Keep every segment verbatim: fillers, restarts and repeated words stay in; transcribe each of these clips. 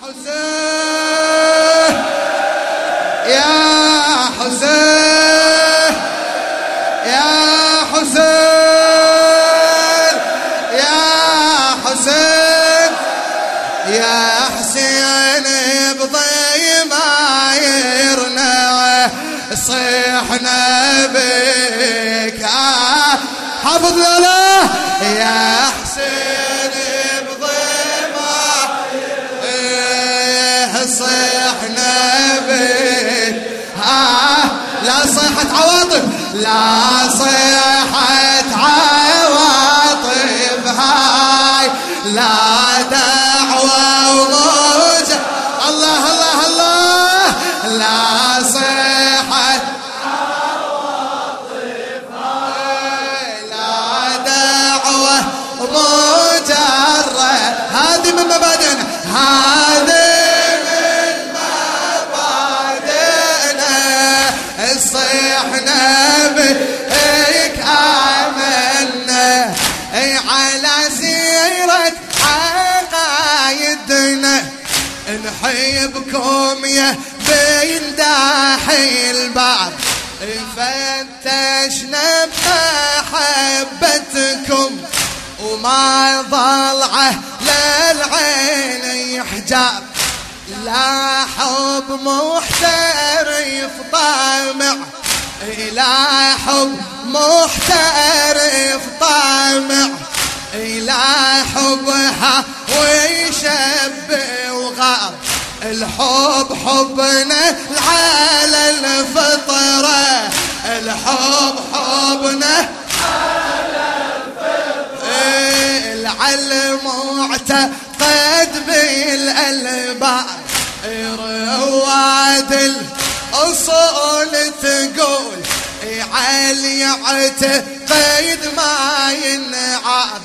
حسين يا حسين يا حسين يا حسين يا حسين بضيمايرنا صيحنا بك حافظ له يا حسين بضيمايرنا صيحنا بك لا صيحة عواطف لا صيحة عواطف هاي لا دعوة وموجة الله الله الله لا صيحة عواطف هاي لا دعوة مجرد هذه من مبادئنا هذه صيحنا بك آمنا على سيرة عقايدنا نحبكم يا بين داحي البعض فتشنا بمحبتكم وما ضلعه للعين حجاب لا حب محترف طامع لا حب محترف طامع لا حبها ويشبه وغاب الحب حبنا على الفطرة الحب حبنا على الفطرة العلم معتقد بالألباب رواد الأصول تقول علي يعتقد ما ينعاد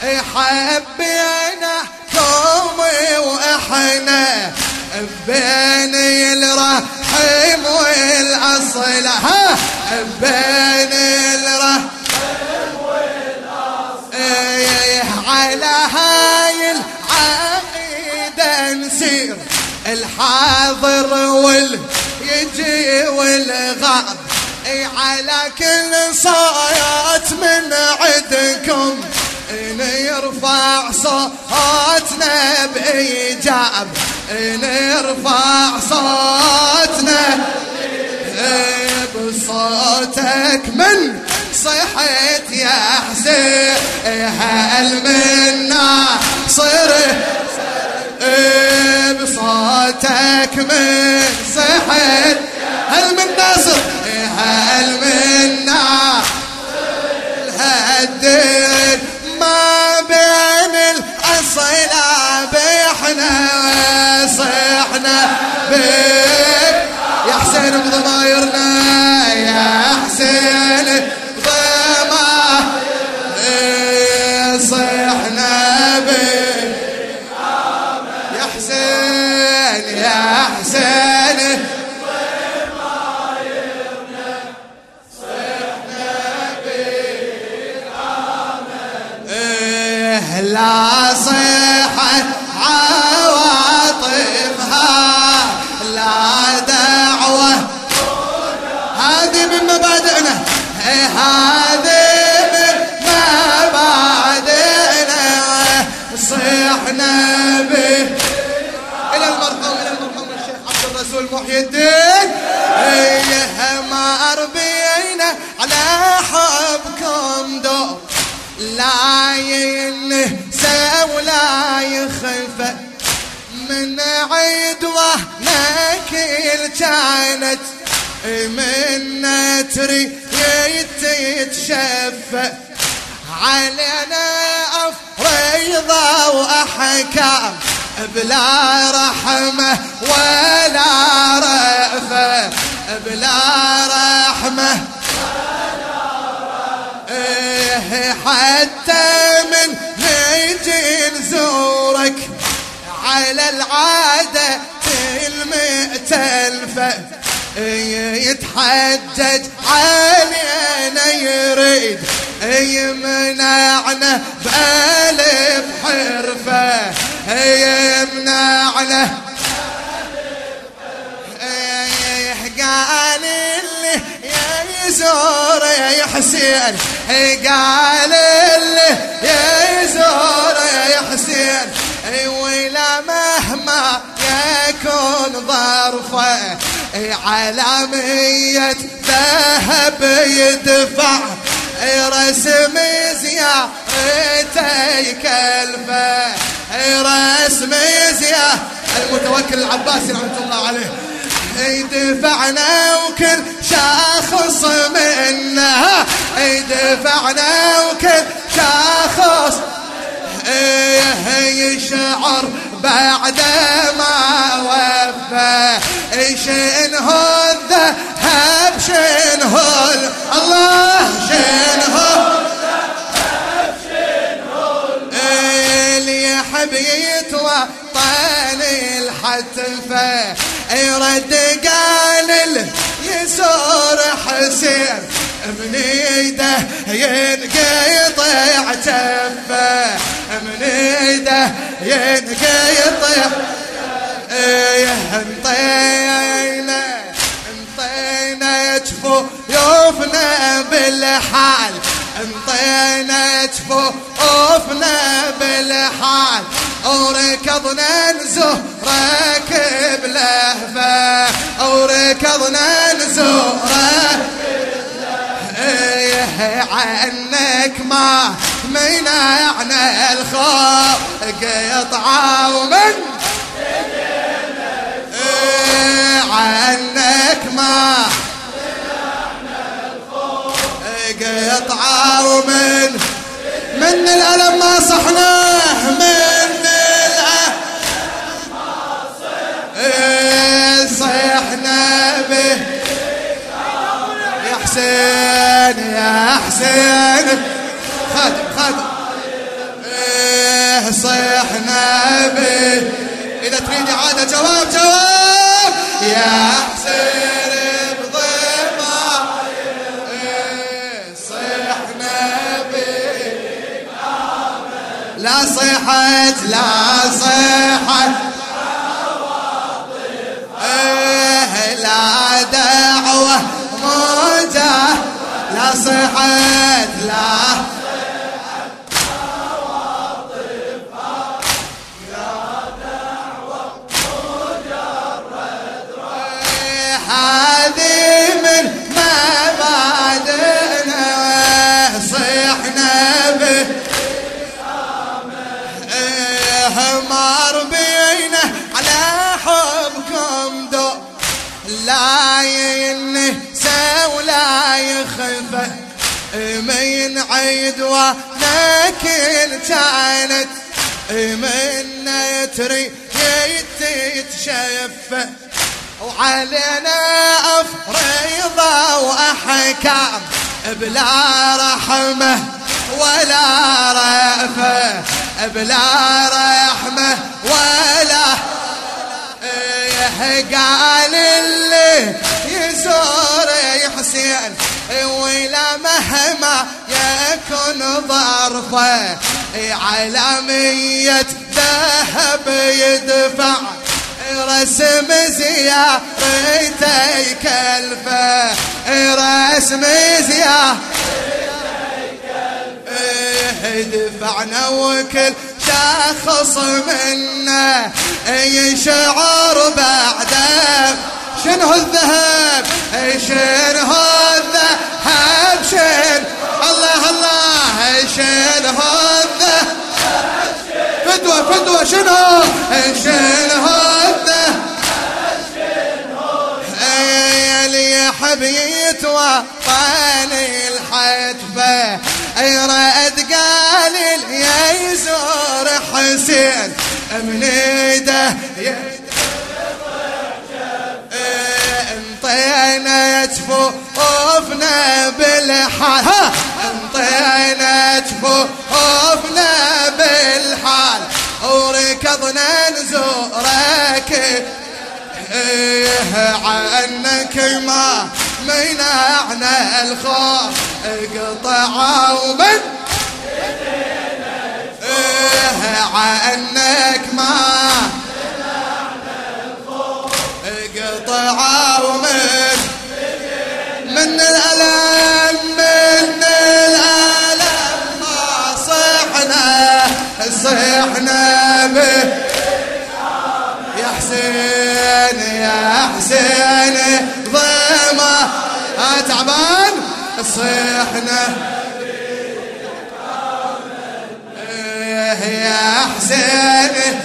حبينا كوم وإحنا بين الرحم والأصل ها بين الرحم والأصل على هاي العقيدة نسير الحاضر واليجي والغاب على كل صوت من عندكم نرفع صوتنا بإيجاب نرفع صوتنا بصوتك من صحت يا حسين هل منا صر بصوتك من صحت هل من ناصر هل منا الهدد ما بين الأصلاب احنا صحنا بك يا حسين بضمايرنا يا حسين بضمايرنا صحنا بك يا حسين يا حسين بضمايرنا صحنا بك لا صيحة عواطفها لا دعوة هذه من مبادئنا هذه من مبادئنا صيحنا به إلى المرحوم إلى المرحوم الشيخ عبد الرسول محي الدين ما أربينا على حبكم دور لا ينسى ولا يخفى من عدوة نكل كانت من نتري يتشفى علينا أفريضة وأحكام بلا رحمة ولا رأفة بلا رحمة حتى من نجي نزورك على العادة المئة ألفة يتحجج علينا يريد يمنعنا بألف حرفة يمنعنا حسين قال اللي يزور يا حسين ولا مهما يكون ظرفه على مية ذهب يدفع رسم زيارتي كلفه رسم زيارة المتوكل العباسي رحمة الله عليه يدفعنا وكل شخص منها يدفعنا وكل شخص يشعر بعد ما وفى شنه الذهب شنه الله شنه اللي يحب يتوطن الحتفه يرد قال يسور حسين من ايده ينقطع تفه من ايده ينقطع انطينا انطينا جفوفنا بالحال انطينا جفوفنا بالحال وركضنا نزورك بلهفه وركضنا نزورك عنك ما منعنا الخوف قطعه ومن عنك ما منعنا الخوف قطعه ومن من الألم ما صحناه من الألم ما صحنا به يا حسين يا حسين خادم خادم صحنا به إذا تريد عادة جواب جواب يا حسين بضيمة صحنا به لا صحت لا صحت لا دعوة موجة لا صحت لا هذه من مبادئنا صحنا به مر بينا على حبكم دو لا ينسى ولا يخفى من عيد ولكن كانت من تري تتشفى وعلينا أفريضة وأحكام بلا رحمة ولا رأفة بلا رحمة ولا قال اللي يزور يا حسين ولا مهما يكون ظرفه على مية ذهب يدفع رسم زيارتي كلفه رسم زيارتي كلفه دفعنا وكل شخص منا يشعر بعده شنو الذهب شنو الذهب شن الله الله شنو الذهب فدوة فدوة شنو شنو حبيت وطاني الحتفة يرد قال يا يزور حسين من ايده انطينا جفوفنا بالحال انطينا جفوفنا بالحال وركضنا نزورك عنك ما منعنا الخوف قطعه ومن عنك ما منعنا الخوف قطعه ومن من الألم من صحنا به يا حسين يا حسين ضيمة تعبان صحنا يا حسين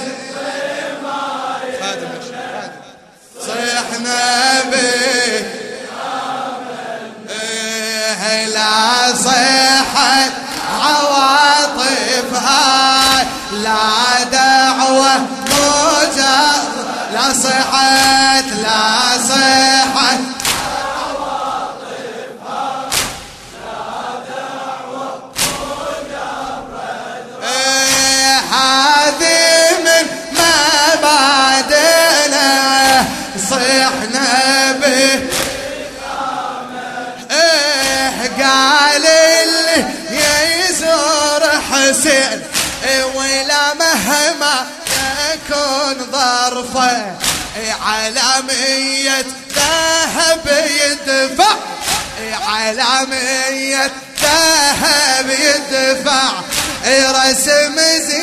صحنا به لا صحت عواطفها لا دعوة مجرد لا صحت لا صحت عواطفها لا دعوة مجرد هذه من مبادئنا صحنا به قال اللي يزور حسين ولا مهما يكون ظرفه على مية ذهب يدفع على مية ذهب يدفع رسم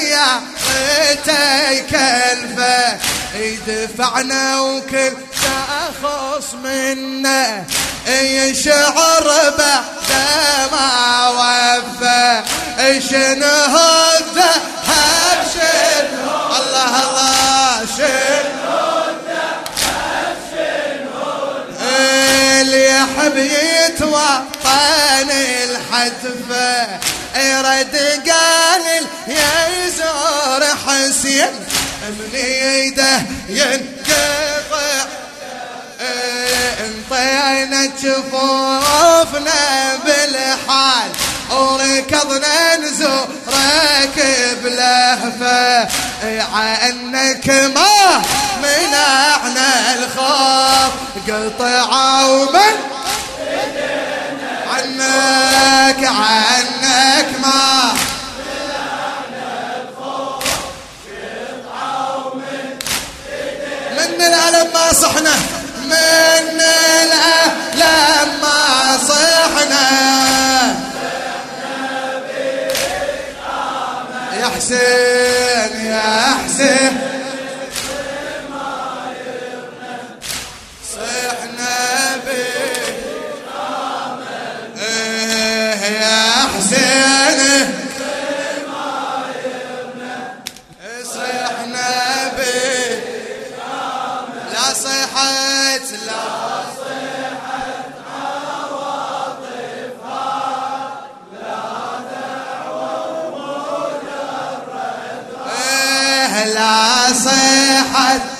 زيارته كلفه يدفعنا وكل شخص منا يشعر بعد ما وفى شنو الذهب شنو الله الله شنو الذهب شنو اللي يحب يتوطن الحتفة يرد قال يزور حسين من يده ينقطع انطينا جفوفنا بالحال وركضنا نزورك بلهفة عنك ما منعنا الخوف قطعوا من عنك عنك ما منعنا الخوف قطعوا من من الألم ما صحنا من الألم ما صحنا يا حسين يا حسين صحنا بك يا حسين صحنا بك لا صحت لا لا صحت